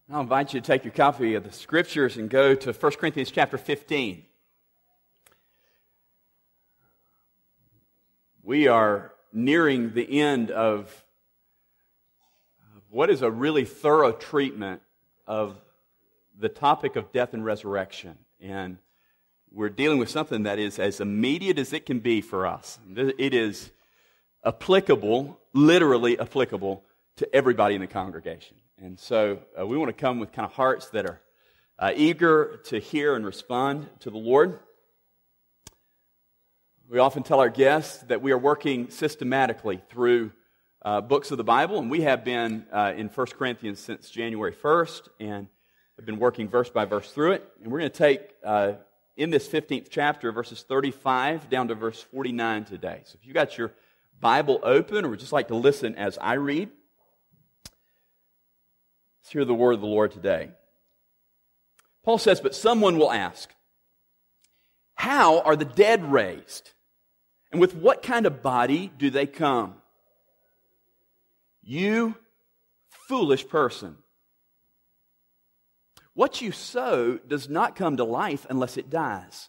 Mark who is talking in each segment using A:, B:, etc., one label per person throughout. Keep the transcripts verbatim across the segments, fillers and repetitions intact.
A: I'll invite you to take your copy of the Scriptures and go to First Corinthians chapter fifteen. We are nearing the end of what is a really thorough treatment of the topic of death and resurrection. And we're dealing with something that is as immediate as it can be for us. It is applicable, literally applicable, to everybody in the congregation. And so uh, we want to come with kind of hearts that are uh, eager to hear and respond to the Lord. We often tell our guests that we are working systematically through uh, books of the Bible, and we have been uh, in First Corinthians since January first, and have been working verse by verse through it. And we're going to take, uh, in this fifteenth chapter, verses thirty-five down to verse forty-nine today. So if you got your Bible open, or would just like to listen as I read, let's hear the word of the Lord today. Paul says, "But someone will ask, how are the dead raised? And with what kind of body do they come? You foolish person. What you sow does not come to life unless it dies.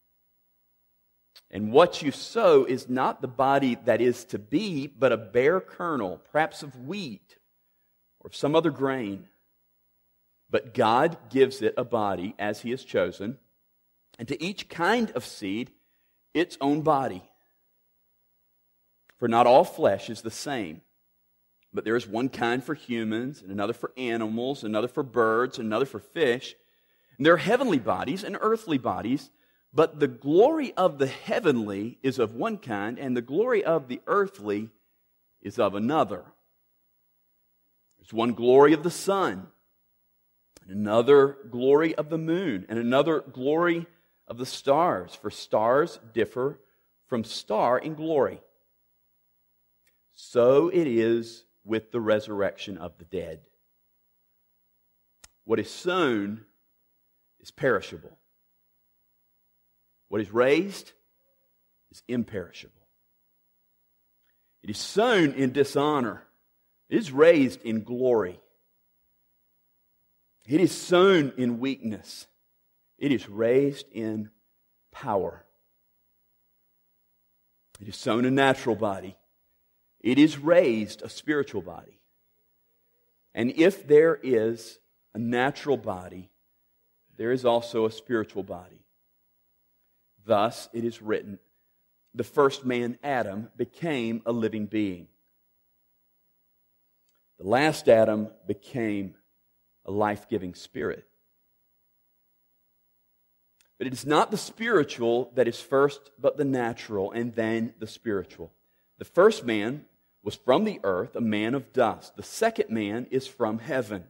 A: And what you sow is not the body that is to be, but a bare kernel, perhaps of wheat or of some other grain. But God gives it a body as He has chosen, and to each kind of seed its own body. For not all flesh is the same, but there is one kind for humans, and another for animals, another for birds, another for fish. And there are heavenly bodies and earthly bodies, but the glory of the heavenly is of one kind, and the glory of the earthly is of another. There's one glory of the sun, and another glory of the moon, and another glory of the stars, for stars differ from star in glory. So it is with the resurrection of the dead. What is sown is perishable. What is raised is imperishable. It is sown in dishonor. It is raised in glory. It is sown in weakness. It is raised in power. It is sown a natural body. It is raised a spiritual body. And if there is a natural body, there is also a spiritual body. Thus, it is written, the first man, Adam, became a living being. The last Adam became a life-giving spirit. But it is not the spiritual that is first, but the natural, and then the spiritual. The first man was from the earth, a man of dust. The second man is from heaven.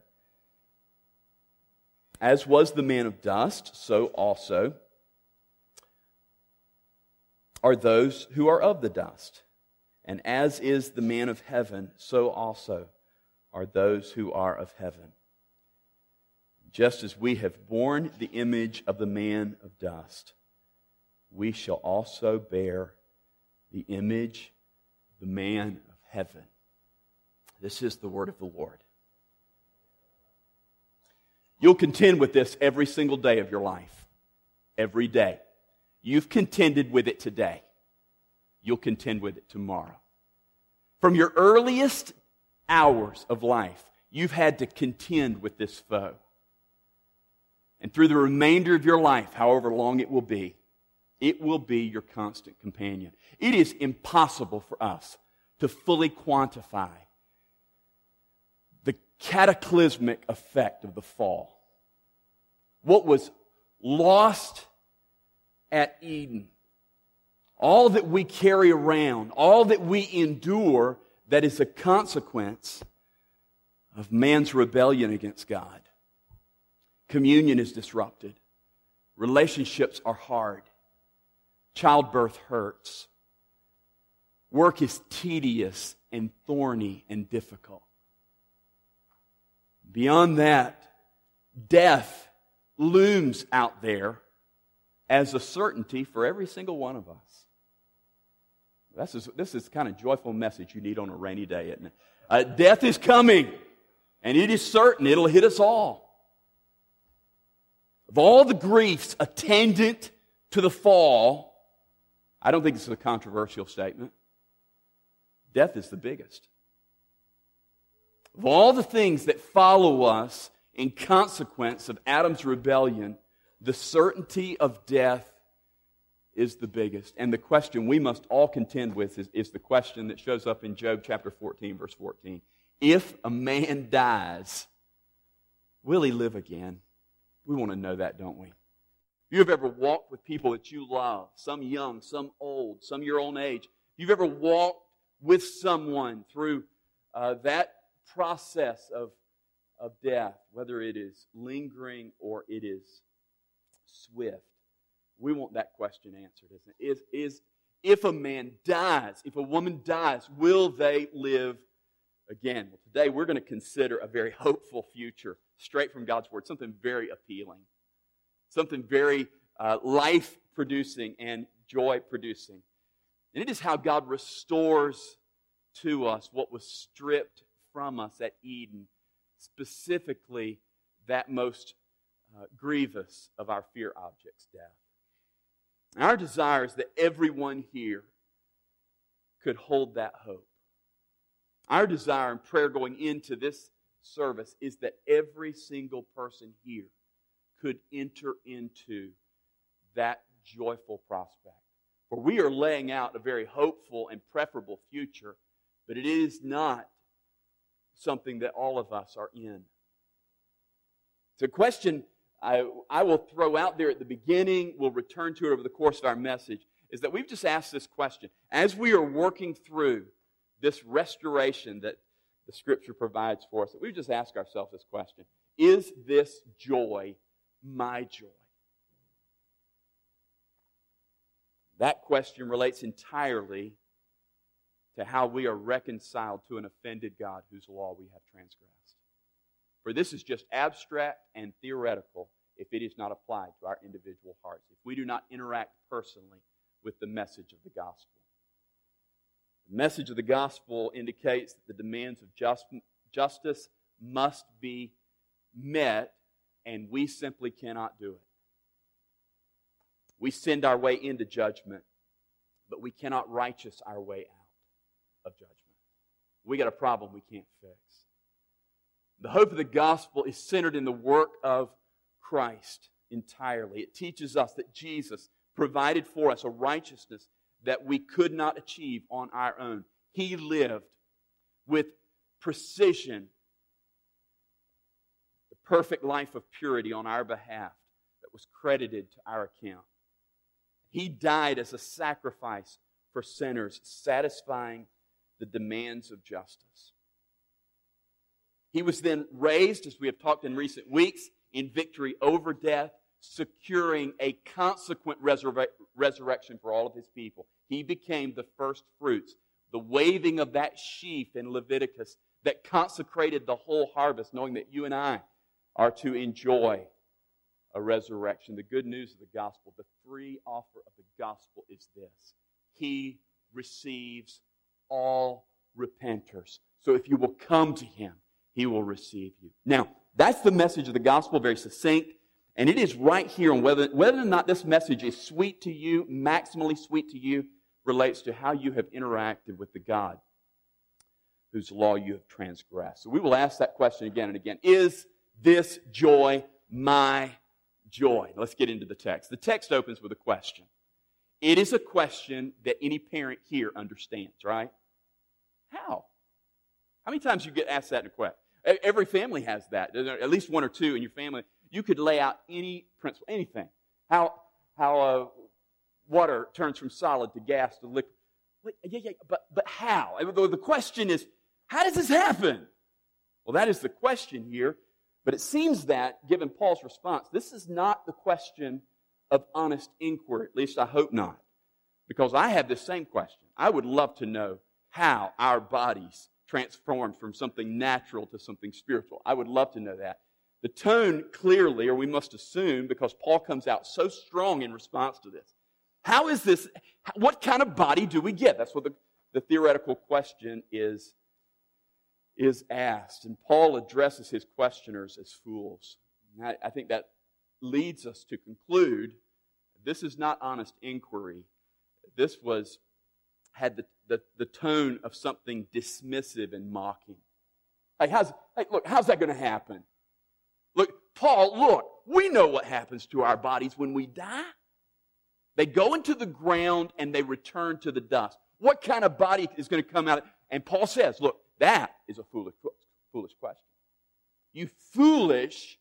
A: As was the man of dust, so also are those who are of the dust. And as is the man of heaven, so also are those who are of heaven. Just as we have borne the image of the man of dust, we shall also bear the image of the man of heaven. This is the word of the Lord. You'll contend with this every single day of your life. Every day. You've contended with it today. You'll contend with it tomorrow. From your earliest hours of life, you've had to contend with this foe. And through the remainder of your life, however long it will be, it will be your constant companion. It is impossible for us to fully quantify the cataclysmic effect of the fall. What was lost at Eden, all that we carry around, all that we endure, that is a consequence of man's rebellion against God. Communion is disrupted. Relationships are hard. Childbirth hurts. Work is tedious and thorny and difficult. Beyond that, death looms out there as a certainty for every single one of us. This is, this is the kind of joyful message you need on a rainy day, isn't it? Uh, death is coming. And it is certain it'll hit us all. Of all the griefs attendant to the fall, I don't think this is a controversial statement. Death is the biggest. Of all the things that follow us in consequence of Adam's rebellion, the certainty of death is the biggest. And the question we must all contend with is, is the question that shows up in Job chapter fourteen, verse fourteen. If a man dies, will he live again? We want to know that, don't we? You have ever walked with people that you love, some young, some old, some your own age. You've ever walked with someone through uh, that process of, of death, whether it is lingering or it is swift. We want that question answered, isn't it? Is, is, if a man dies, if a woman dies, will they live again? Well, today we're going to consider a very hopeful future, straight from God's Word, something very appealing, something very uh, life-producing and joy-producing. And it is how God restores to us what was stripped from us at Eden, specifically that most uh, grievous of our fear objects, death. And our desire is that everyone here could hold that hope. Our desire and prayer going into this service is that every single person here could enter into that joyful prospect. For we are laying out a very hopeful and preferable future, but it is not something that all of us are in. It's a question I, I will throw out there at the beginning, we'll return to it over the course of our message, is that we've just asked this question. As we are working through this restoration that the Scripture provides for us, that we just ask ourselves this question: is this joy my joy? That question relates entirely to how we are reconciled to an offended God whose law we have transgressed. For this is just abstract and theoretical if it is not applied to our individual hearts, if we do not interact personally with the message of the gospel. The message of the gospel indicates that the demands of just, justice must be met, and we simply cannot do it. We send our way into judgment, but we cannot righteous our way out of judgment. We got a problem we can't fix. The hope of the gospel is centered in the work of Christ entirely. It teaches us that Jesus provided for us a righteousness that we could not achieve on our own. He lived with precision the perfect life of purity on our behalf that was credited to our account. He died as a sacrifice for sinners, satisfying the demands of justice. He was then raised, as we have talked in recent weeks, in victory over death, securing a consequent resurre- resurrection for all of His people. He became the first fruits, the waving of that sheaf in Leviticus that consecrated the whole harvest, knowing that you and I are to enjoy a resurrection. The good news of the gospel, the free offer of the gospel is this: He receives all repenters. So if you will come to Him, He will receive you. Now, that's the message of the gospel, very succinct. And it is right here on whether, whether or not this message is sweet to you, maximally sweet to you, relates to how you have interacted with the God whose law you have transgressed. So we will ask that question again and again. Is this joy my joy? Let's get into the text. The text opens with a question. It is a question that any parent here understands, right? How? How many times you get asked that in a question? Every family has that. At least one or two in your family. You could lay out any principle, anything. How how uh, water turns from solid to gas to liquid. Yeah, yeah, but, but how? The question is, how does this happen? Well, that is the question here. But it seems that, given Paul's response, this is not the question of honest inquiry. At least I hope not. Because I have this same question. I would love to know how our bodies transformed from something natural to something spiritual. I would love to know that. The tone clearly, or we must assume, because Paul comes out so strong in response to this. How is this, what kind of body do we get? That's what the, the theoretical question is is asked. And Paul addresses his questioners as fools. And I, I think that leads us to conclude this is not honest inquiry. This was had the, the, the tone of something dismissive and mocking. Hey, how's, hey, look, how's that going to happen? Look, Paul, look, we know what happens to our bodies when we die. They go into the ground and they return to the dust. What kind of body is going to come out? And Paul says, look, that is a foolish, foolish question. You foolish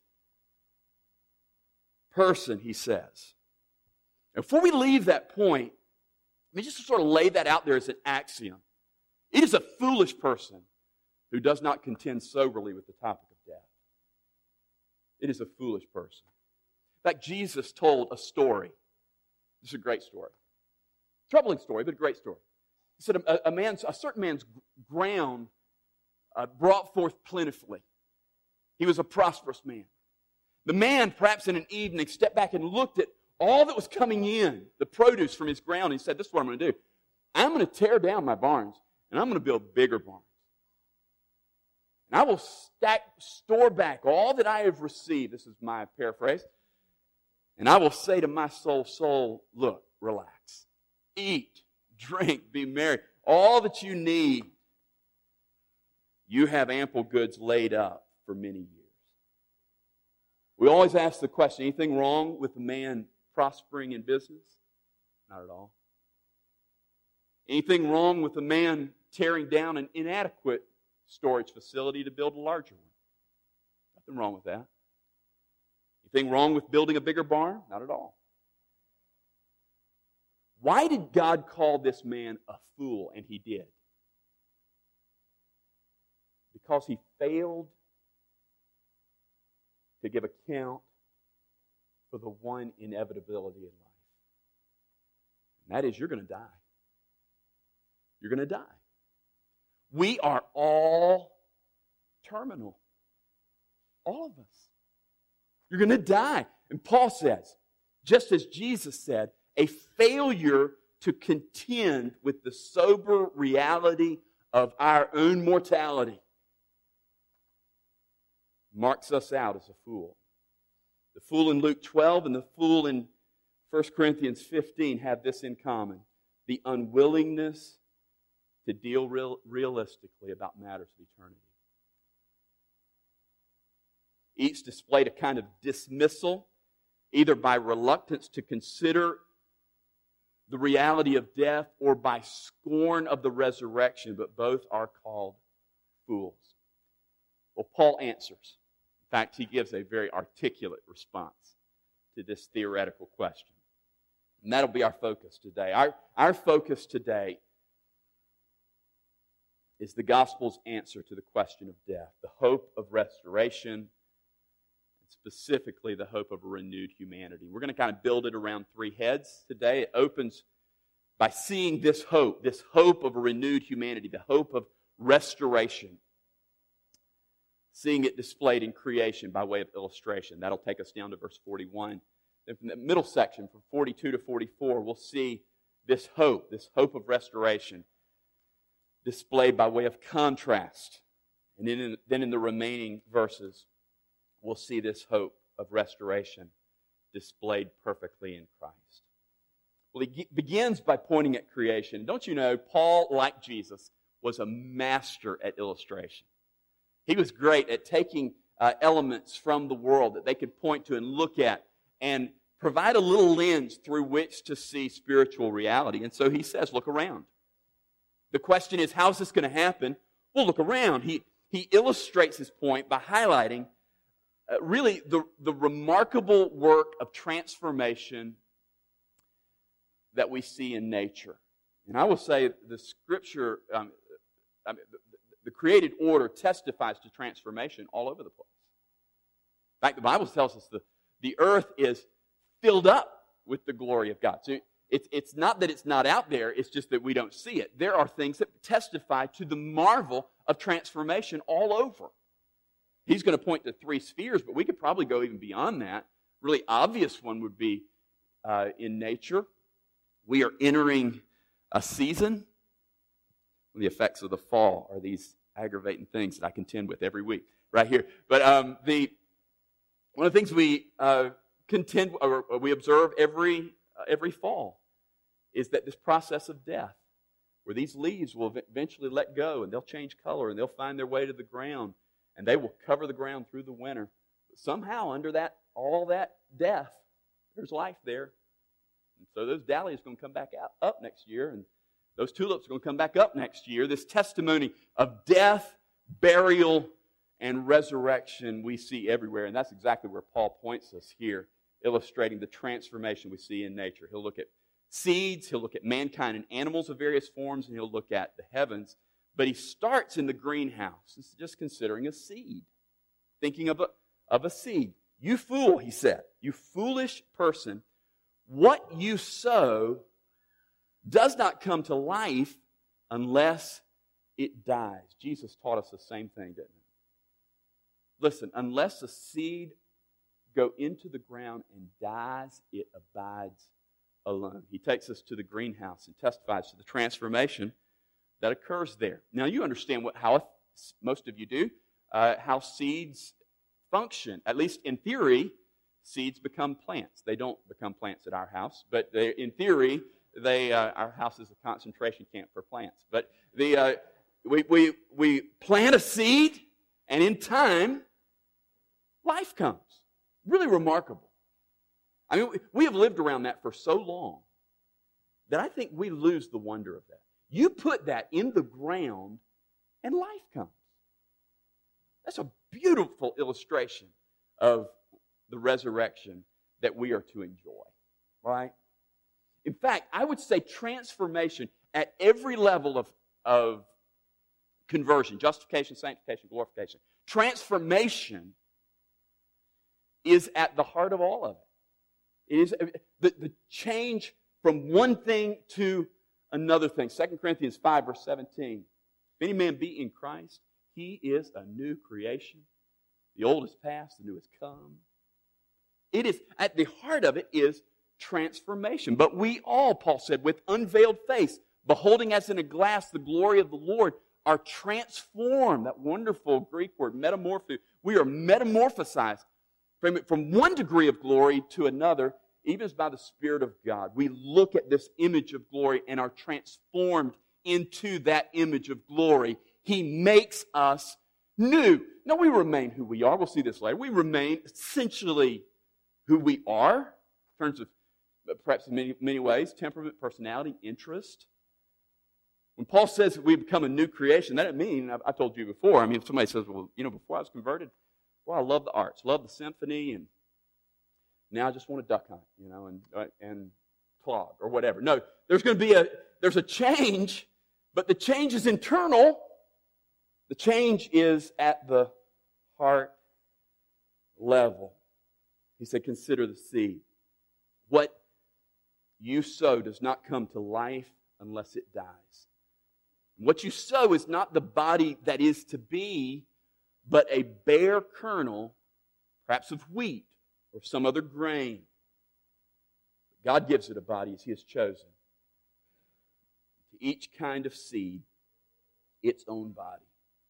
A: person, he says. Before we leave that point, let me just sort of lay that out there as an axiom. It is a foolish person who does not contend soberly with the topic of death. It is a foolish person. In fact, Jesus told a story. This is a great story. Troubling story, but a great story. He said a, a, man's, a certain man's ground uh, brought forth plentifully. He was a prosperous man. The man, perhaps in an evening, stepped back and looked at all that was coming in, the produce from his ground, and he said, this is what I'm going to do. I'm going to tear down my barns, and I'm going to build bigger barns. And I will stack, store back all that I have received. This is my paraphrase. And I will say to my soul, soul, look, relax. Eat, drink, be merry. All that you need, you have ample goods laid up for many years. We always ask the question, anything wrong with a man prospering in business? Not at all. Anything wrong with a man tearing down an inadequate storage facility to build a larger one? Nothing wrong with that. Anything wrong with building a bigger barn? Not at all. Why did God call this man a fool? And he did. Because he failed to give account for the one inevitability in life. And that is, you're going to die. You're going to die. We are all terminal. All of us. You're going to die. And Paul says, just as Jesus said, a failure to contend with the sober reality of our own mortality marks us out as a fool. The fool in Luke twelve and the fool in First Corinthians fifteen have this in common: the unwillingness to deal real, realistically about matters of eternity. Each displayed a kind of dismissal, either by reluctance to consider the reality of death or by scorn of the resurrection, but both are called fools. Well, Paul answers. In fact, he gives a very articulate response to this theoretical question. And that'll be our focus today. Our, our focus today is the gospel's answer to the question of death, the hope of restoration, and specifically the hope of a renewed humanity. We're going to kind of build it around three heads today. It opens by seeing this hope, this hope of a renewed humanity, the hope of restoration. Seeing it displayed in creation by way of illustration. That'll take us down to verse forty-one. Then from the middle section, from forty-two to forty-four, we'll see this hope, this hope of restoration, displayed by way of contrast. And then in, then in the remaining verses, we'll see this hope of restoration displayed perfectly in Christ. Well, he begins by pointing at creation. Don't you know, Paul, like Jesus, was a master at illustration. He was great at taking uh, elements from the world that they could point to and look at and provide a little lens through which to see spiritual reality. And so he says, look around. The question is, how's this going to happen? Well, look around. He, he illustrates his point by highlighting uh, really the, the remarkable work of transformation that we see in nature. And I will say the Scripture, um, I mean, the, the created order testifies to transformation all over the place. In fact, the Bible tells us the, the earth is filled up with the glory of God. So it's, it's not that it's not out there, it's just that we don't see it. There are things that testify to the marvel of transformation all over. He's going to point to three spheres, but we could probably go even beyond that. Really obvious one would be uh, in nature. We are entering a season. The effects of the fall are these aggravating things that I contend with every week right here. But um, the one of the things we uh, contend or we observe every uh, every fall is that this process of death, where these leaves will eventually let go and they'll change color and they'll find their way to the ground and they will cover the ground through the winter. But somehow under that all that death, there's life there. And so those dahlias are going to come back out up next year, and those tulips are going to come back up next year. This testimony of death, burial, and resurrection we see everywhere. And that's exactly where Paul points us here, illustrating the transformation we see in nature. He'll look at seeds, he'll look at mankind and animals of various forms, and he'll look at the heavens. But he starts in the greenhouse. This is just considering a seed. Thinking of a, of a seed. You fool, he said, you foolish person, what you sow does not come to life unless it dies. Jesus taught us the same thing, didn't he? Listen, unless a seed go into the ground and dies, it abides alone. He takes us to the greenhouse and testifies to the transformation that occurs there. Now, you understand what how most of you do, uh, how seeds function. At least in theory, seeds become plants. They don't become plants at our house, but they, in theory, they uh, our house is a concentration camp for plants. But the uh, we we we plant a seed, and in time, life comes. Really remarkable. I mean, we have lived around that for so long that I think we lose the wonder of that. You put that in the ground, and life comes. That's a beautiful illustration of the resurrection that we are to enjoy, right? In fact, I would say transformation at every level of, of conversion, justification, sanctification, glorification. Transformation is at the heart of all of it. It is the, the change from one thing to another thing. Second Corinthians five, verse seventeen. If any man be in Christ, he is a new creation. The old is past, the new has come. It is, at the heart of it is transformation. But we all, Paul said, with unveiled face, beholding as in a glass the glory of the Lord, are transformed. That wonderful Greek word, metamorpho. We are metamorphosized from, from one degree of glory to another, even as by the Spirit of God. We look at this image of glory and are transformed into that image of glory. He makes us new. Now, we remain who we are. We'll see this later. We remain essentially who we are in terms of, perhaps in many, many ways, temperament, personality, interest. When Paul says that we become a new creation, that doesn't mean, I've, I told you before, I mean, if somebody says, well, you know, before I was converted, well, I love the arts, love the symphony, and now I just want to duck hunt, you know, and uh, and clog or whatever. No, there's going to be a, there's a change, but the change is internal. The change is at the heart level. He said, consider the seed. What you sow does not come to life unless it dies. What you sow is not the body that is to be, but a bare kernel, perhaps of wheat or some other grain. God gives it a body as He has chosen. To each kind of seed, its own body.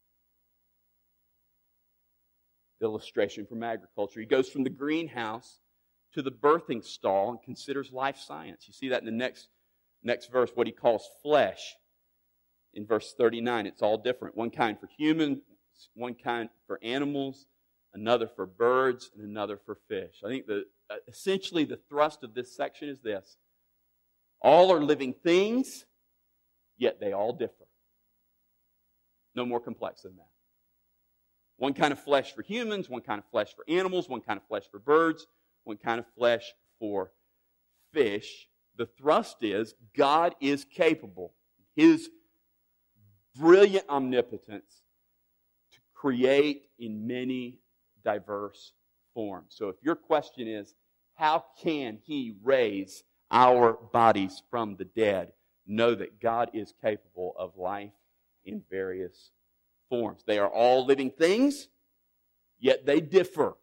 A: Illustration from agriculture. He goes from the greenhouse to the birthing stall and considers life science. You see that in the next, next verse, what he calls flesh. In verse thirty-nine, it's all different. One kind for humans, one kind for animals, another for birds, and another for fish. I think the uh, essentially the thrust of this section is this. All are living things, yet they all differ. No more complex than that. One kind of flesh for humans, one kind of flesh for animals, one kind of flesh for birds, one kind of flesh for fish. The thrust is God is capable, His brilliant omnipotence, to create in many diverse forms. So if your question is, how can He raise our bodies from the dead? Know that God is capable of life in various forms. They are all living things, yet they differ.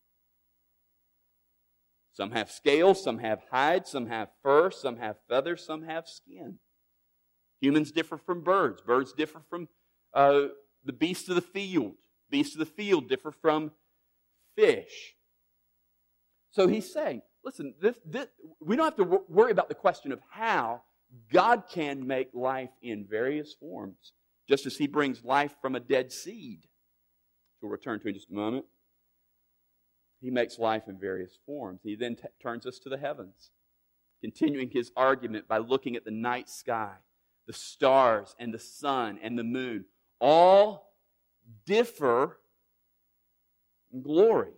A: Some have scales, some have hide, some have fur, some have feathers, some have skin. Humans differ from birds. Birds differ from uh, the beasts of the field. Beasts of the field differ from fish. So he's saying, listen, this, this, we don't have to worry about the question of how God can make life in various forms, just as he brings life from a dead seed. We'll return to in just a moment. He makes life in various forms. He then t- turns us to the heavens, continuing his argument by looking at the night sky, the stars and the sun and the moon. All differ in glory.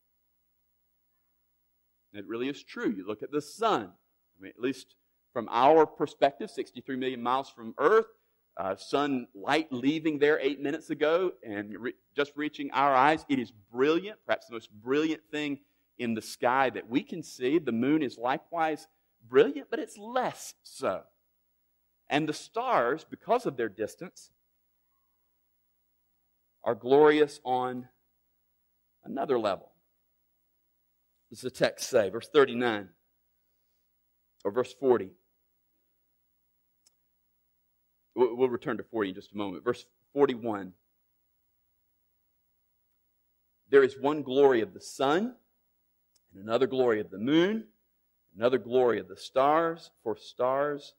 A: It really is true. You look at the sun. I mean, at least from our perspective, sixty-three million miles from Earth, uh, sunlight leaving there eight minutes ago and re- just reaching our eyes. It is brilliant, perhaps the most brilliant thing in the sky that we can see. The moon is likewise brilliant, but it's less so. And the stars, because of their distance, are glorious on another level. What does the text say? Verse thirty-nine or verse forty. We'll return to forty in just a moment. Verse forty-one. There is one glory of the sun, and another glory of the moon, another glory of the stars, for stars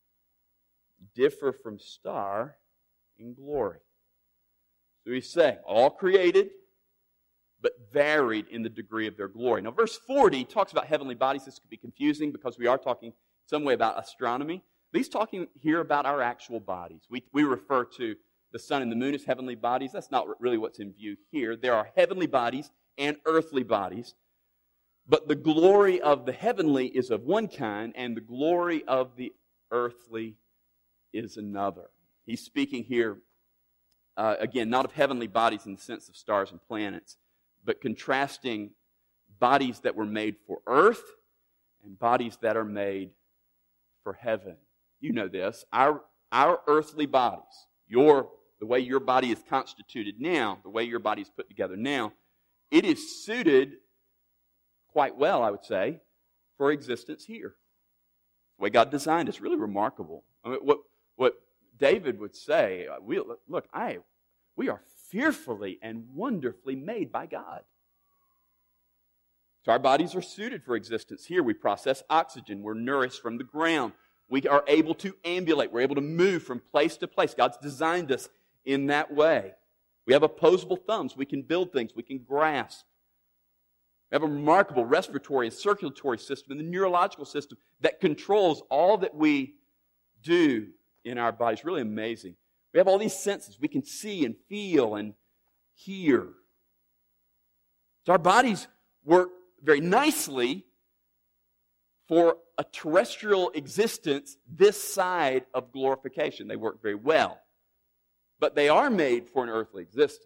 A: differ from star in glory. So he's saying, all created, but varied in the degree of their glory. Now, verse forty talks about heavenly bodies. This could be confusing because we are talking in some way about astronomy. But he's talking here about our actual bodies. We, we refer to the sun and the moon as heavenly bodies. That's not really what's in view here. There are heavenly bodies and earthly bodies. But the glory of the heavenly is of one kind, and the glory of the earthly is another. He's speaking here, uh, again, not of heavenly bodies in the sense of stars and planets, but contrasting bodies that were made for earth and bodies that are made for heaven. You know this. Our, our earthly bodies, your, the way your body is constituted now, the way your body is put together now, it is suited quite well, I would say, for existence here. The way God designed it is really remarkable. I mean, what, what David would say, we, look, I, we are fearfully and wonderfully made by God. So our bodies are suited for existence here. We process oxygen. We're nourished from the ground. We are able to ambulate. We're able to move from place to place. God's designed us in that way. We have opposable thumbs. We can build things. We can grasp. We have a remarkable respiratory and circulatory system and the neurological system that controls all that we do in our bodies. Really amazing. We have all these senses. We can see and feel and hear. So our bodies work very nicely for a terrestrial existence this side of glorification. They work very well. But they are made for an earthly existence.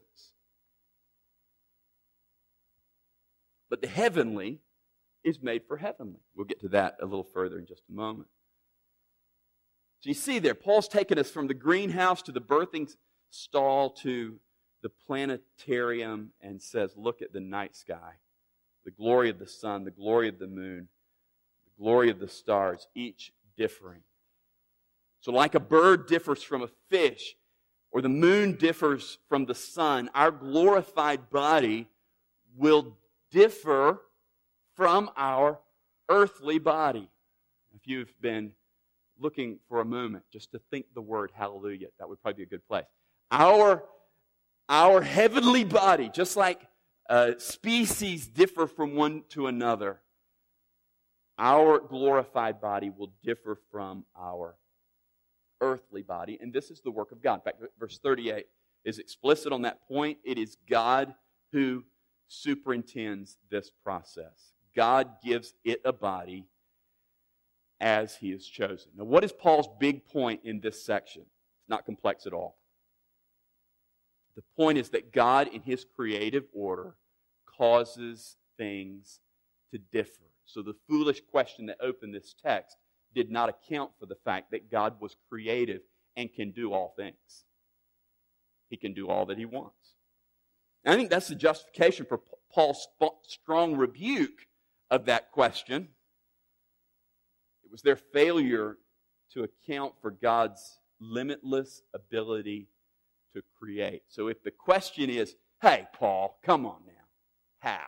A: But the heavenly is made for heavenly. We'll get to that a little further in just a moment. So you see there, Paul's taken us from the greenhouse to the birthing stall to the planetarium and says, look at the night sky. The glory of the sun, the glory of the moon, the glory of the stars, each differing. So like a bird differs from a fish, or the moon differs from the sun, our glorified body will differ from our earthly body. If you've been looking for a moment just to think the word hallelujah, that would probably be a good place. Our, our heavenly body, just like uh, species differ from one to another, our glorified body will differ from our earthly body, and this is the work of God. In fact, verse thirty-eight is explicit on that point. It is God who superintends this process. God gives it a body as He has chosen. Now, what is Paul's big point in this section? It's not complex at all. The point is that God, in His creative order, causes things to differ. So the foolish question that opened this text did not account for the fact that God was creative and can do all things. He can do all that He wants. And I think that's the justification for Paul's strong rebuke of that question. It was their failure to account for God's limitless ability to create. So if the question is, hey, Paul, come on now, how?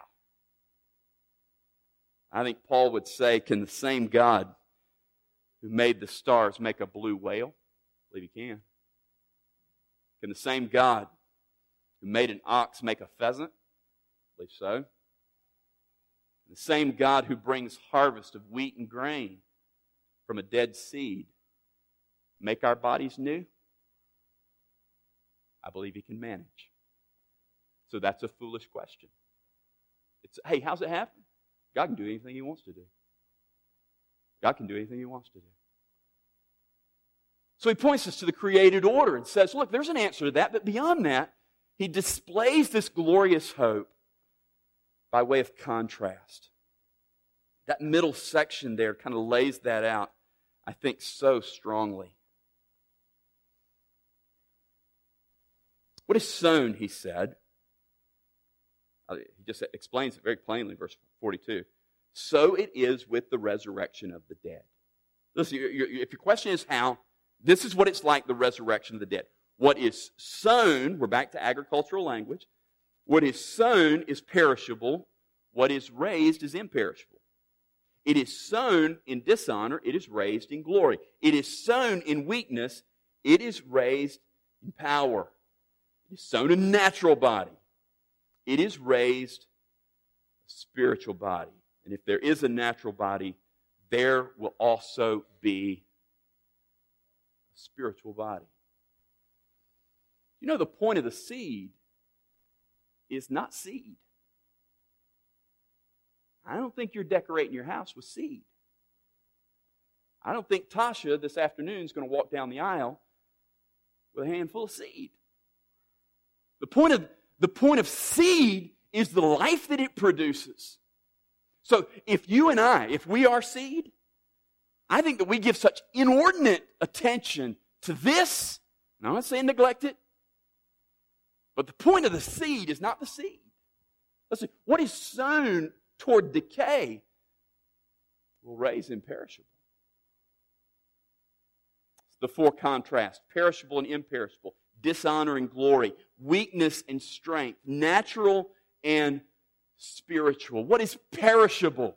A: I think Paul would say, can the same God who made the stars make a blue whale? I believe he can. Can the same God who made an ox make a pheasant? I believe so. The same God who brings harvest of wheat and grain from a dead seed make our bodies new? I believe he can manage. So that's a foolish question. It's, hey, how's it happen? God can do anything he wants to do. God can do anything he wants to do. So he points us to the created order and says, look, there's an answer to that, but beyond that, he displays this glorious hope by way of contrast. That middle section there kind of lays that out, I think, so strongly. What is sown, he said. He just explains it very plainly, verse forty-two. So it is with the resurrection of the dead. Listen, if your question is how, this is what it's like, the resurrection of the dead. What is sown, we're back to agricultural language, what is sown is perishable, what is raised is imperishable. It is sown in dishonor, it is raised in glory. It is sown in weakness, it is raised in power. It is sown a natural body, it is raised a spiritual body. And if there is a natural body, there will also be a spiritual body. You know, the point of the seed is not seed. I don't think you're decorating your house with seed. I don't think Tasha this afternoon is going to walk down the aisle with a handful of seed. The point of, the point of seed is the life that it produces. So if you and I, if we are seed, I think that we give such inordinate attention to this. And I'm not saying neglect it. But the point of the seed is not the seed. Listen, what is sown toward decay will raise imperishable. The four contrasts, perishable and imperishable, dishonor and glory, weakness and strength, natural and spiritual. What is perishable?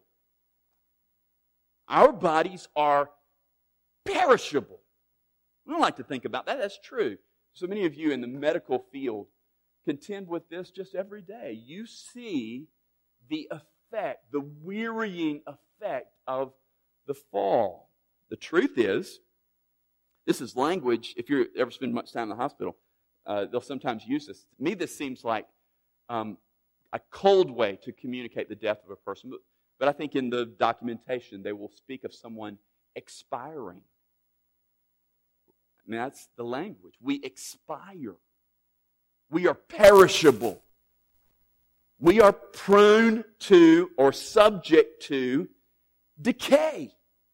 A: Our bodies are perishable. We don't like to think about that. That's true. So many of you in the medical field contend with this just every day. You see the effect, the wearying effect of the fall. The truth is, this is language, if you ever spend much time in the hospital, uh, they'll sometimes use this. To me, this seems like um, a cold way to communicate the death of a person. But, but I think in the documentation, they will speak of someone expiring. I mean, that's the language. We expire. We are perishable. We are prone to or subject to decay.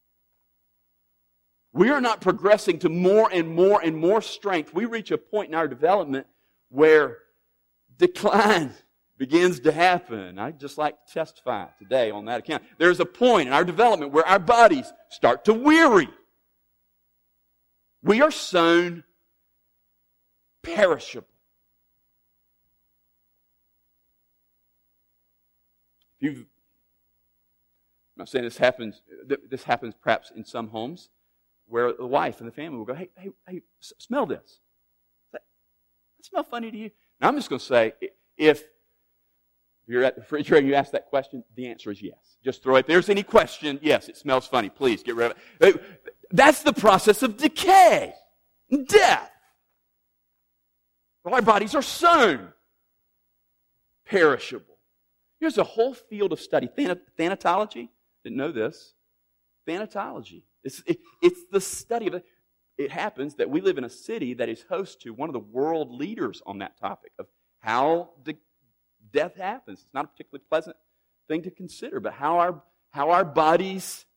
A: We are not progressing to more and more and more strength. We reach a point in our development where decline begins to happen. I'd just like to testify today on that account. There's a point in our development where our bodies start to weary. We are sown perishable. If you've, I'm not saying this happens, this happens perhaps in some homes, where the wife and the family will go, hey, hey, hey, smell this. Does that, does that smell funny to you? Now, I'm just going to say, if you're at the refrigerator and you ask that question, the answer is yes. Just throw it. If there's any question, yes, it smells funny. Please get rid of it. That's the process of decay, death. Well, our bodies are sown perishable. Here's a whole field of study. Than- thanatology. Didn't know this. Thanatology. It's, it, it's the study of it. It happens that we live in a city that is host to one of the world leaders on that topic of how de- death happens. It's not a particularly pleasant thing to consider, but how our, how our bodies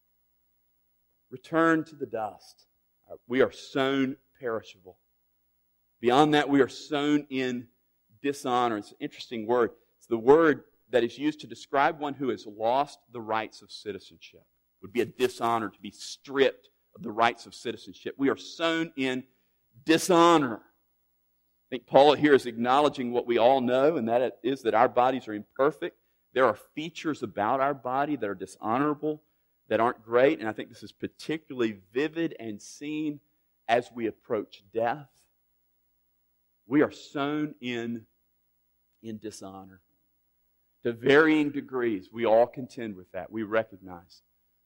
A: return to the dust. We are sown perishable. Beyond that, we are sown in dishonor. It's an interesting word. It's the word that is used to describe one who has lost the rights of citizenship. It would be a dishonor to be stripped of the rights of citizenship. We are sown in dishonor. think Paul here is acknowledging what we all know, and that is that our bodies are imperfect. There are features about our body that are dishonorable, that aren't great, and I think this is particularly vivid and seen as we approach death. We are sown in, in dishonor. To varying degrees, we all contend with that. We recognize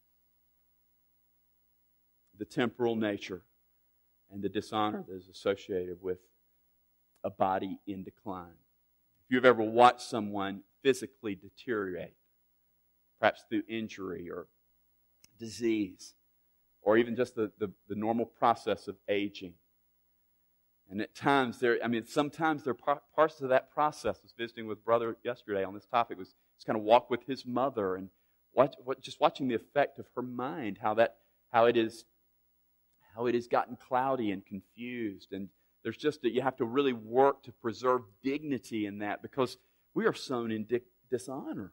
A: the temporal nature and the dishonor that is associated with a body in decline. If you've ever watched someone physically deteriorate, perhaps through injury or disease, or even just the, the, the normal process of aging, and at times, there, I mean, sometimes there are parts of that process. I was visiting with brother yesterday on this topic. Was just kind of walk with his mother and watch, what, just watching the effect of her mind, how that, how it is, how it has gotten cloudy and confused. And there's just that you have to really work to preserve dignity in that, because we are sown in di- dishonor.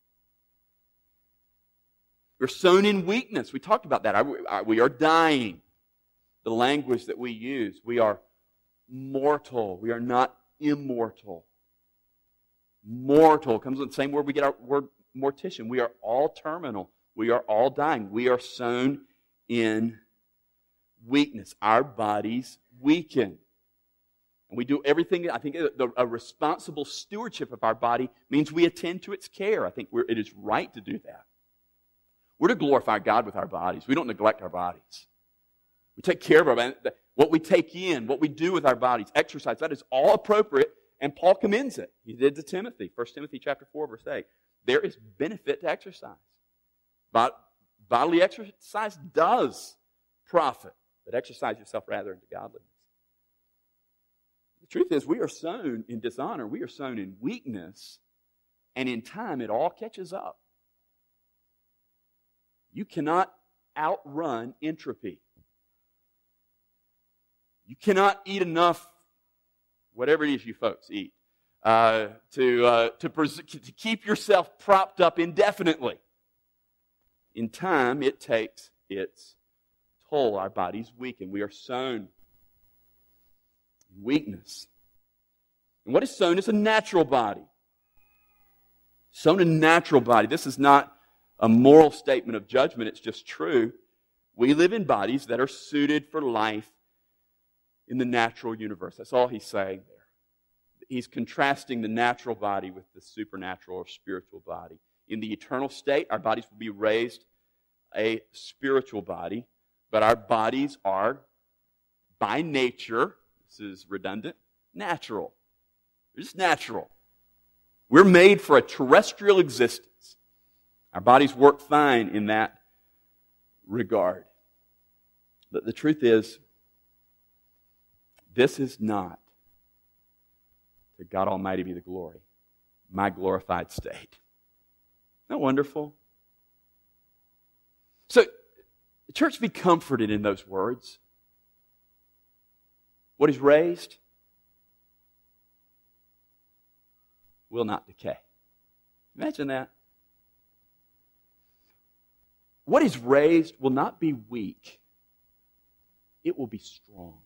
A: We're sown in weakness. We talked about that. We are dying. The language that we use, we are mortal. We are not immortal. Mortal comes from the same word we get our word mortician. We are all terminal. We are all dying. We are sown in weakness. Our bodies weaken. And we do everything. I think a responsible stewardship of our body means we attend to its care. I think we're, it is right to do that. We're to glorify God with our bodies. We don't neglect our bodies. We take care of our bodies. What we take in, what we do with our bodies, exercise, that is all appropriate, and Paul commends it. He did to Timothy, First Timothy chapter four, verse eight. There is benefit to exercise. But bodily exercise does profit, but exercise yourself rather into godliness. The truth is, we are sown in dishonor. We are sown in weakness, and in time it all catches up. You cannot outrun entropy. You cannot eat enough, whatever it is you folks eat, uh, to, uh, to, pres- to keep yourself propped up indefinitely. In time, it takes its toll. Our bodies weaken. We are sown in weakness. And what is sown is a natural body. Sown a natural body. This is not a moral statement of judgment. It's just true. We live in bodies that are suited for life in the natural universe. That's all he's saying there. He's contrasting the natural body with the supernatural or spiritual body. In the eternal state, our bodies will be raised a spiritual body, but our bodies are, by nature, this is redundant, natural. They're just natural. We're made for a terrestrial existence. Our bodies work fine in that regard. But the truth is, this is not, to God Almighty be the glory, my glorified state. Isn't that wonderful? So, the church be comforted in those words. What is raised will not decay. Imagine that. What is raised will not be weak. It will be strong.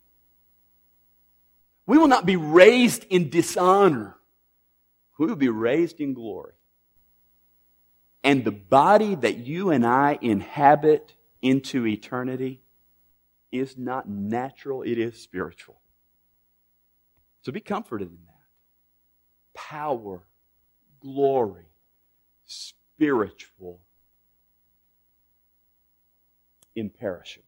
A: We will not be raised in dishonor. We will be raised in glory. And the body that you and I inhabit into eternity is not natural, it is spiritual. So be comforted in that. Power, glory, spiritual, imperishable.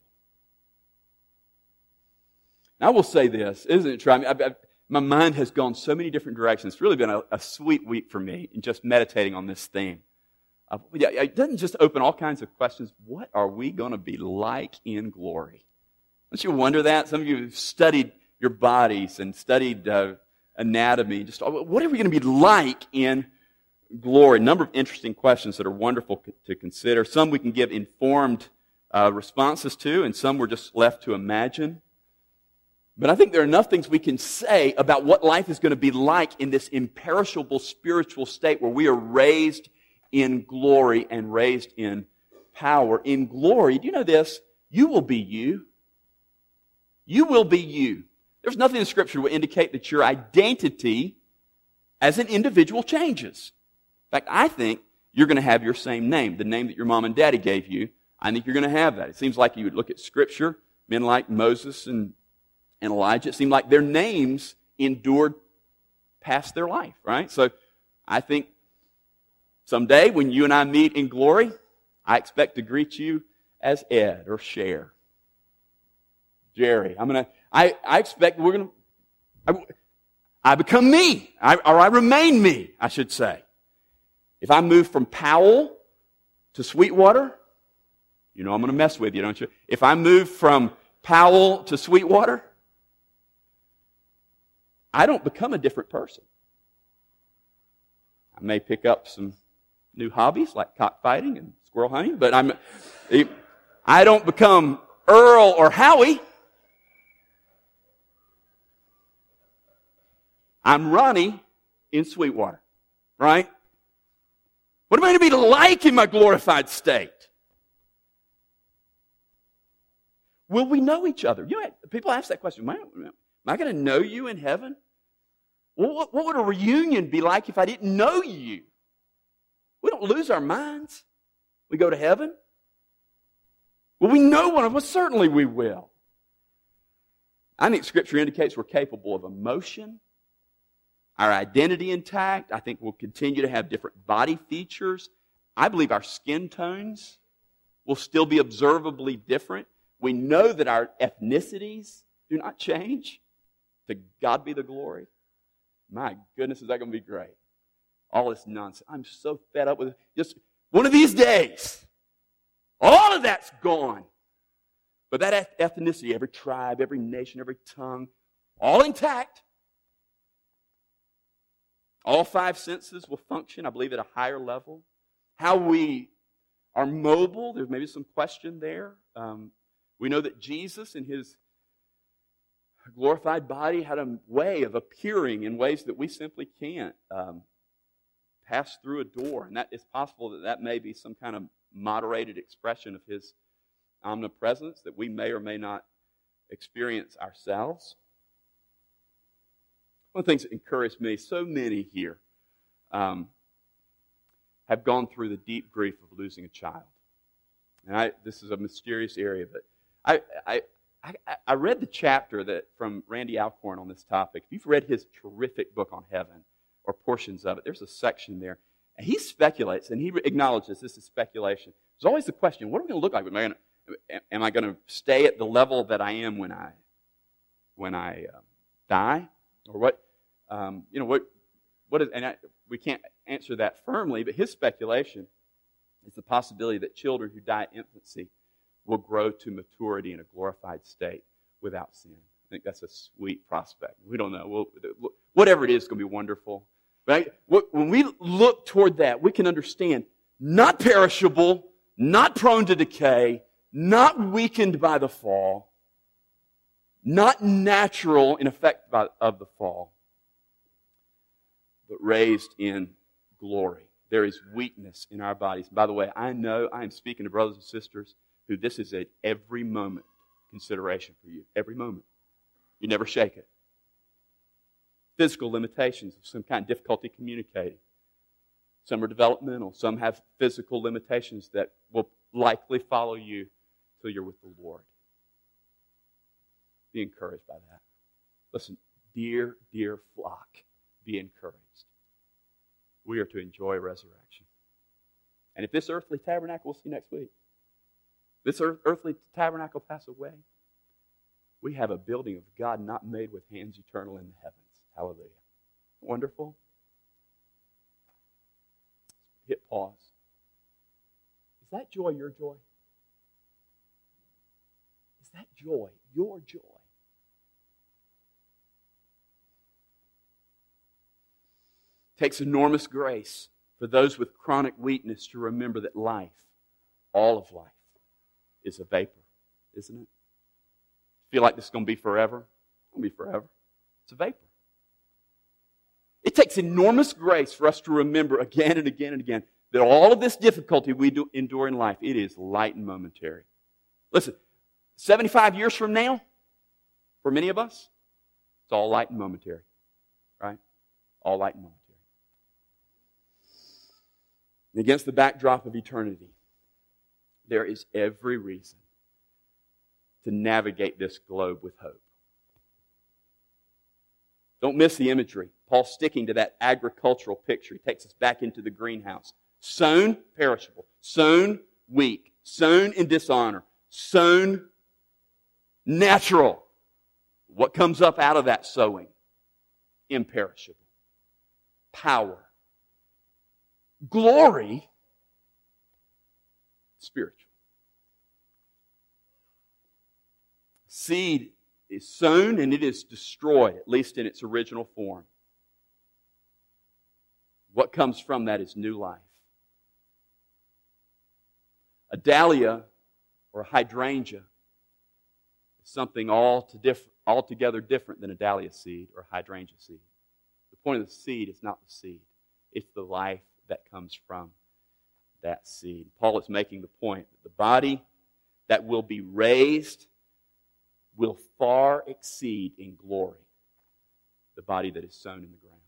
A: I will say this, isn't it true? I mean, I, I, my mind has gone so many different directions. It's really been a, a sweet week for me in just meditating on this theme. Uh, yeah, it doesn't just open all kinds of questions. What are we going to be like in glory? Don't you wonder that? Some of you have studied your bodies and studied uh, anatomy. Just what are we going to be like in glory? A number of interesting questions that are wonderful to consider. Some we can give informed uh, responses to, and some we're just left to imagine. But I think there are enough things we can say about what life is going to be like in this imperishable spiritual state where we are raised in glory and raised in power. In glory, do you know this? You will be you. You will be you. There's nothing in Scripture that will indicate that your identity as an individual changes. In fact, I think you're going to have your same name, the name that your mom and daddy gave you. I think you're going to have that. It seems like you would look at Scripture, men like Moses and, and Elijah, it seemed like their names endured past their life, right? So I think someday when you and I meet in glory, I expect to greet you as Ed or Cher. Jerry. I'm going to, I, I expect we're going to, I, I become me, I, or I remain me, I should say. If I move from Powell to Sweetwater, you know I'm going to mess with you, don't you? If I move from Powell to Sweetwater, I don't become a different person. I may pick up some new hobbies like cockfighting and squirrel hunting, but I'm, I don't become Earl or Howie. I'm Ronnie in Sweetwater, right? What am I going to be like in my glorified state? Will we know each other? You know, people ask that question. Am I, am I going to know you in heaven? Well, what, what would a reunion be like if I didn't know you? We don't lose our minds. We go to heaven. Will we know one of us? Certainly we will. I think Scripture indicates we're capable of emotion, our identity intact. I think we'll continue to have different body features. I believe our skin tones will still be observably different. We know that our ethnicities do not change. To God be the glory. My goodness, is that going to be great? All this nonsense. I'm so fed up with it. Just one of these days, all of that's gone. But that ethnicity, every tribe, every nation, every tongue, all intact. All five senses will function, I believe, at a higher level. How we are mobile, there's maybe some question there. Um, we know that Jesus in His glorified body had a way of appearing in ways that we simply can't um, pass through a door. And that it's possible that that may be some kind of moderated expression of His omnipresence that we may or may not experience ourselves. One of the things that encouraged me, so many here um, have gone through the deep grief of losing a child. And I, this is a mysterious area, but I, I, I, I read the chapter that from Randy Alcorn on this topic. If you've read his terrific book on heaven, or portions of it, there's a section there. And he speculates, and he acknowledges this is speculation. There's always the question, what are we going to look like? Am I going to, am I going to stay at the level that I am when I, when I uh, die? Or what, um, you know, what, what is, and I, we can't answer that firmly, but his speculation is the possibility that children who die at infancy will grow to maturity in a glorified state without sin. I think that's a sweet prospect. We don't know. We'll, whatever it is, it's going to be wonderful. Right? When we look toward that, we can understand not perishable, not prone to decay, not weakened by the fall, not natural in effect by, of the fall, but raised in glory. There is weakness in our bodies. By the way, I know I am speaking to brothers and sisters who this is an every moment consideration for you. Every moment. You never shake it. Physical limitations of some kind, difficulty communicating. Some are developmental. Some have physical limitations that will likely follow you till you're with the Lord. Be encouraged by that. Listen, dear, dear flock, be encouraged. We are to enjoy resurrection. And if this earthly tabernacle, we'll see next week, this earth, earthly tabernacle pass away, we have a building of God not made with hands, eternal in the heavens. Hallelujah. Wonderful. Hit pause. Is that joy your joy? Is that joy your joy? It takes enormous grace for those with chronic weakness to remember that life, all of life, is a vapor, isn't it? Feel like this is going to be forever? It's going to be forever. It's a vapor. It takes enormous grace for us to remember again and again and again that all of this difficulty we do endure in life, it is light and momentary. Listen, seventy-five years from now, for many of us, It's all light and momentary. Right? All light and momentary. And against the backdrop of eternity, there is every reason to navigate this globe with hope. Don't miss the imagery. Paul's sticking to that agricultural picture. He takes us back into the greenhouse. Sown perishable, sown weak, sown in dishonor, sown natural. What comes up out of that sowing? Imperishable. Power. Glory. Spiritual. Seed is sown and it is destroyed, at least in its original form. What comes from that is new life. A dahlia or a hydrangea is something altogether different than a dahlia seed or a hydrangea seed. The point of the seed is not the seed. It's the life that comes from that seed. Paul is making the point that the body that will be raised will far exceed in glory the body that is sown in the ground.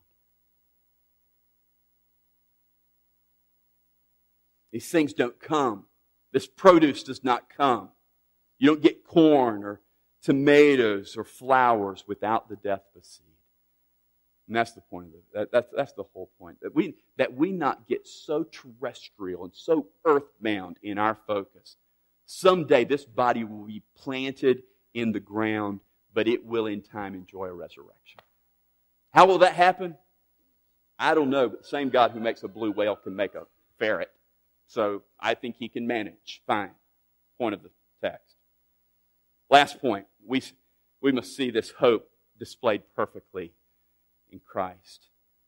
A: These things don't come. This produce does not come. You don't get corn or tomatoes or flowers without the death of a seed. And that's the point of it. That, that's, that's the whole point. That we, that we not get so terrestrial and so earthbound in our focus. Someday this body will be planted in the ground, but it will in time enjoy a resurrection. How will that happen? I don't know, but the same God who makes a blue whale can make a ferret. So I think He can manage. Fine. Point of the text. Last point. We, we must see this hope displayed perfectly in Christ.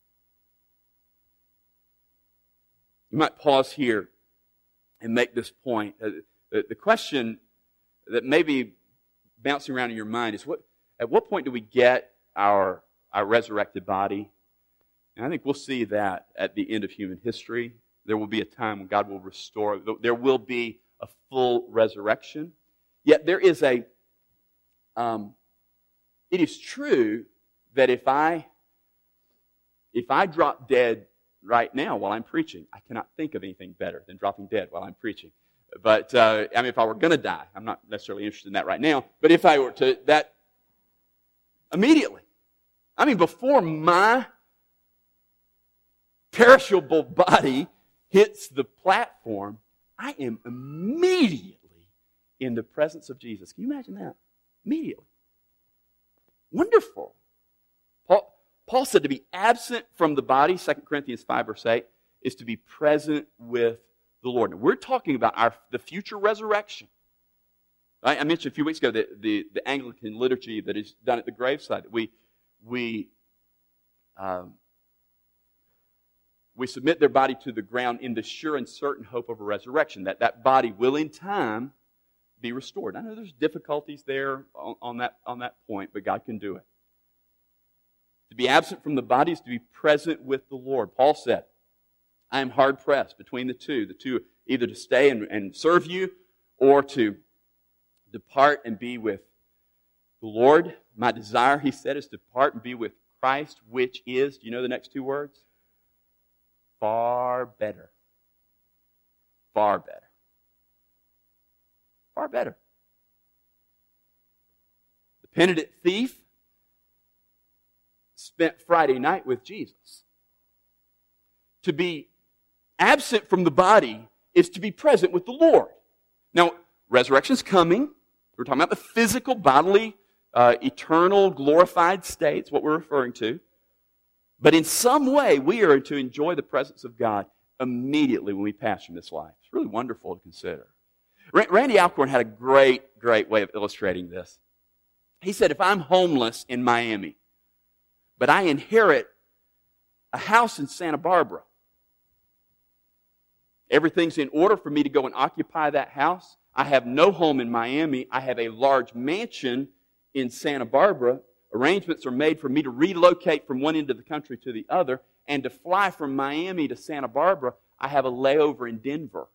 A: You might pause here and make this point. The, the question that may be bouncing around in your mind is, what, at what point do we get our, our resurrected body? And I think we'll see that at the end of human history. There will be a time when God will restore. There will be a full resurrection. Yet there is a, um, it is true that if I, if I drop dead right now while I'm preaching, I cannot think of anything better than dropping dead while I'm preaching. But, uh, I mean, if I were going to die, I'm not necessarily interested in that right now, but if I were to, that, immediately, I mean, before my perishable body hits the platform, I am immediately in the presence of Jesus. Can you imagine that? Immediately. Wonderful. Paul, Paul said to be absent from the body, Second Corinthians five verse eight, is to be present with the Lord. Now, we're talking about our the future resurrection. Right? I mentioned a few weeks ago the, the, the Anglican liturgy that is done at the graveside. We, we, um, we submit their body to the ground in the sure and certain hope of a resurrection, that that body will in time be restored. I know there's difficulties there on, on, that, on that point, but God can do it. To be absent from the body is to be present with the Lord. Paul said, I am hard pressed between the two. The two, either to stay and, and serve you or to depart and be with the Lord. My desire, he said, is to depart and be with Christ, which is, do you know the next two words? Far better. Far better. Far better. The penitent thief spent Friday night with Jesus. To be absent from the body is to be present with the Lord. Now, resurrection's coming. We're talking about the physical, bodily, uh, eternal, glorified state. It's what we're referring to. But in some way, we are to enjoy the presence of God immediately when we pass from this life. It's really wonderful to consider. Randy Alcorn had a great, great way of illustrating this. He said, if I'm homeless in Miami, but I inherit a house in Santa Barbara, everything's in order for me to go and occupy that house. I have no home in Miami. I have a large mansion in Santa Barbara. Arrangements are made for me to relocate from one end of the country to the other, and to fly from Miami to Santa Barbara, I have a layover in Denver.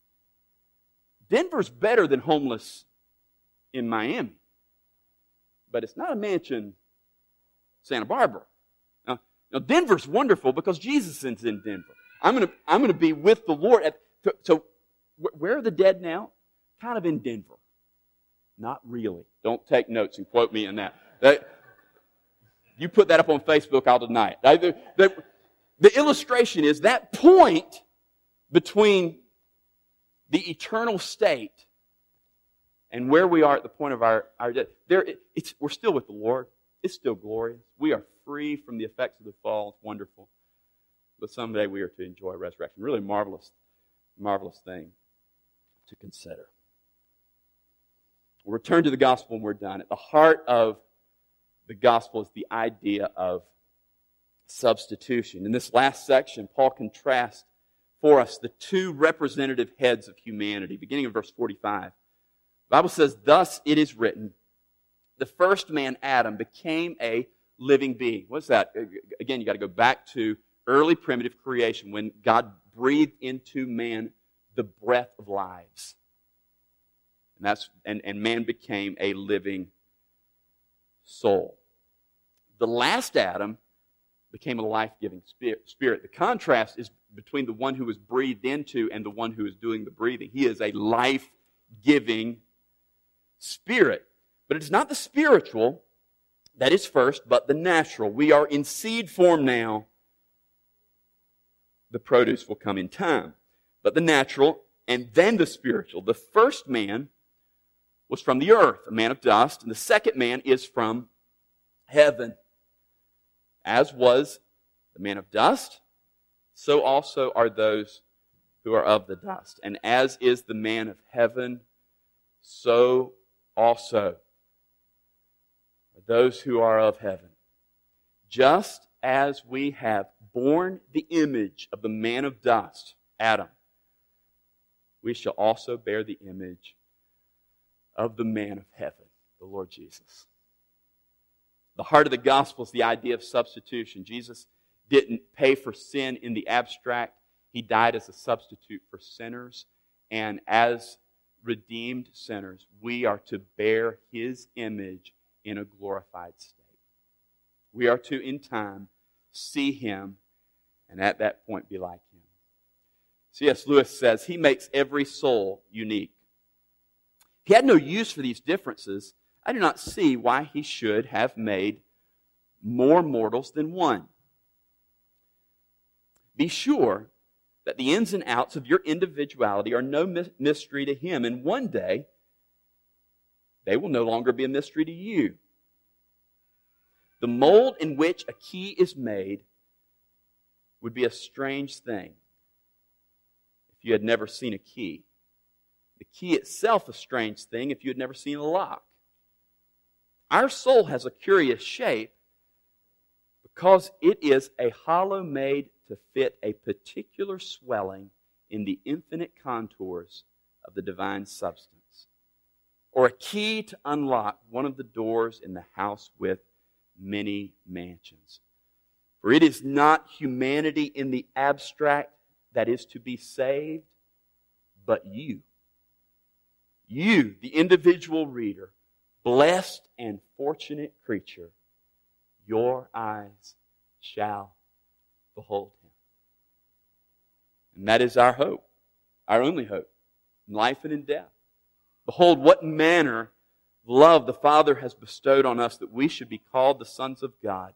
A: Denver's better than homeless in Miami. but it's not a mansion Santa Barbara. Now, now Denver's wonderful because Jesus is in Denver. I'm going to I'm going to be with the Lord. At, so, so where are the dead now? Kind of in Denver. Not really. Don't take notes and quote me on that. that you put that up on Facebook, I'll deny it. The, the, the illustration is that point between the eternal state and where we are at the point of our, our death. There, it's, we're still with the Lord. It's still glorious. We are free from the effects of the fall. It's wonderful. But someday we are to enjoy resurrection. Really marvelous, marvelous thing to consider. We'll return to the gospel when we're done. At the heart of the gospel is the idea of substitution. In this last section, Paul contrasts for us the two representative heads of humanity, beginning in verse forty-five. The Bible says, "Thus it is written, the first man, Adam, became a living being." What's that? Again, you got to go back to early primitive creation when God breathed into man the breath of lives. And that's and, and man became a living soul. The last Adam became a life-giving spirit. The contrast is between the one who was breathed into and the one who is doing the breathing. He is a life-giving spirit. But it's not the spiritual that is first, but the natural. We are in seed form now. The produce will come in time. But the natural and then the spiritual. The first man was from the earth, a man of dust, and the second man is from heaven. As was the man of dust, so also are those who are of the dust. And as is the man of heaven, so also are those who are of heaven. Just as we have borne the image of the man of dust, Adam, we shall also bear the image of the man of heaven, the Lord Jesus. The heart of the gospel is the idea of substitution. Jesus didn't pay for sin in the abstract. He died as a substitute for sinners. And as redeemed sinners, we are to bear His image in a glorified state. We are to, in time, see Him and at that point be like Him. C S Lewis says, He makes every soul unique. If He had no use for these differences, I do not see why He should have made more mortals than one. Be sure that the ins and outs of your individuality are no mystery to Him, and one day they will no longer be a mystery to you. The mold in which a key is made would be a strange thing if you had never seen a key. The key itself a strange thing if you had never seen a lock. Our soul has a curious shape because it is a hollow made to fit a particular swelling in the infinite contours of the divine substance, or a key to unlock one of the doors in the house with many mansions. For it is not humanity in the abstract that is to be saved, but you. You, the individual reader, blessed and fortunate creature, your eyes shall behold Him. And that is our hope, our only hope, in life and in death. Behold, what manner of love the Father has bestowed on us that we should be called the sons of God.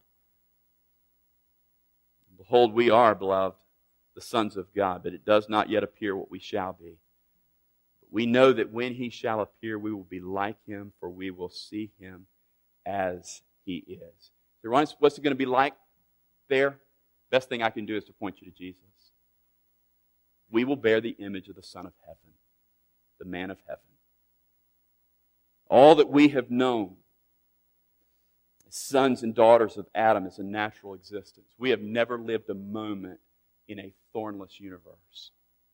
A: Behold, we are, beloved, the sons of God, but it does not yet appear what we shall be. But we know that when He shall appear, we will be like Him, for we will see Him as He is. So what's it going to be like there? Best thing I can do is to point you to Jesus. We will bear the image of the Son of Heaven, the man of heaven. All that we have known as sons and daughters of Adam is a natural existence. We have never lived a moment in a thornless universe.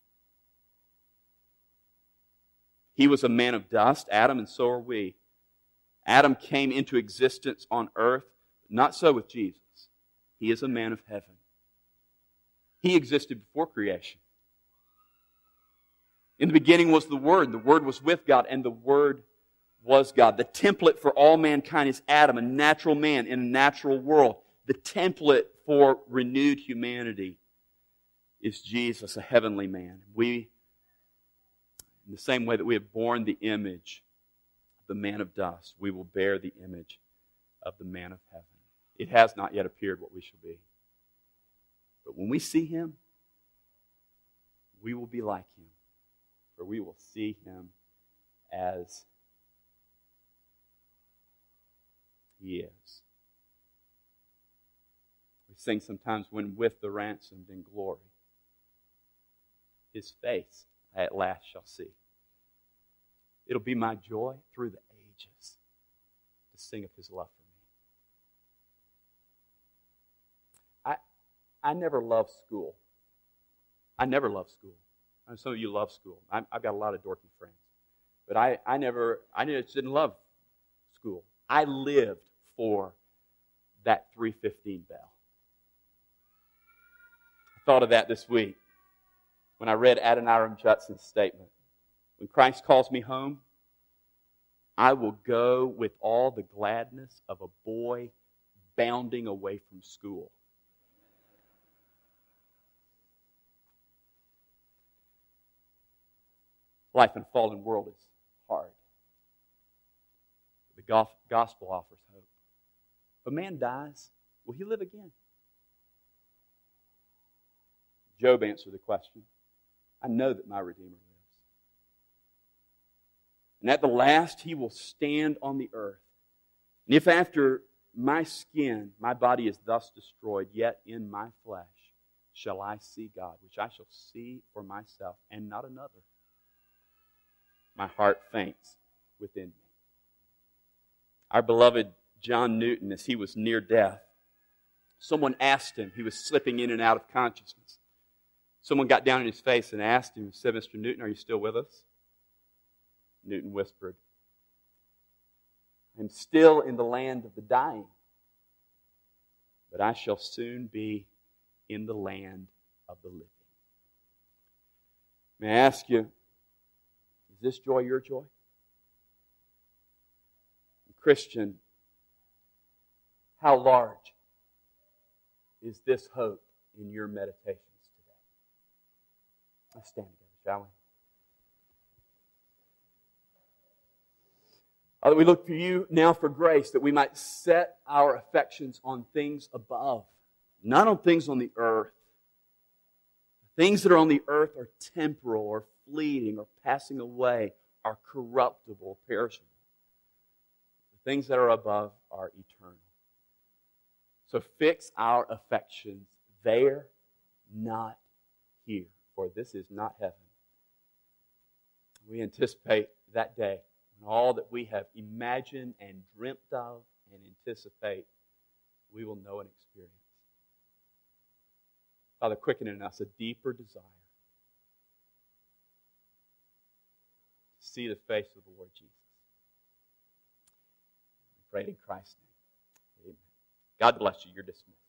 A: He was a man of dust, Adam, and so are we. Adam came into existence on earth, but not so with Jesus. He is a man of heaven. He existed before creation. In the beginning was the Word. The Word was with God, and the Word was God. The template for all mankind is Adam, a natural man in a natural world. The template for renewed humanity is Jesus, a heavenly man. We, in the same way that we have borne the image of the man of dust, we will bear the image of the man of heaven. It has not yet appeared what we shall be. But when we see Him, we will be like Him, for we will see Him as He is. We sing sometimes, when with the ransomed in glory, His face I at last shall see. It'll be my joy through the ages to sing of His love for me. I, I never loved school. I never loved school. I know some of you love school. I, I've got a lot of dorky friends. But I, I never, I just didn't love school. I lived for that three fifteen bell. I thought of that this week when I read Adoniram Judson's statement. When Christ calls me home, I will go with all the gladness of a boy bounding away from school. Life in a fallen world is hard. The gospel offers hope. If a man dies, will he live again? Job answered the question. I know that my Redeemer lives. And at the last he will stand on the earth. And if after my skin, my body is thus destroyed, yet in my flesh shall I see God, which I shall see for myself and not another. My heart faints within me. Our beloved John Newton, as he was near death, someone asked him, he was slipping in and out of consciousness. Someone got down in his face and asked him, said, Mister Newton, are you still with us? Newton whispered, I'm still in the land of the dying, but I shall soon be in the land of the living. May I ask you, is this joy your joy? Christian, how large is this hope in your meditations today? Let's stand together, shall we? Father, we look for you now for grace that we might set our affections on things above, not on things on the earth. Things that are on the earth are temporal or fleeting or passing away, are corruptible, perishable. The things that are above are eternal. So fix our affections there, not here, for this is not heaven. We anticipate that day when all that we have imagined and dreamt of and anticipate, we will know and experience. Father, quicken in us a deeper desire to see the face of the Lord Jesus. We pray in Christ's name. Amen. God bless you. You're dismissed.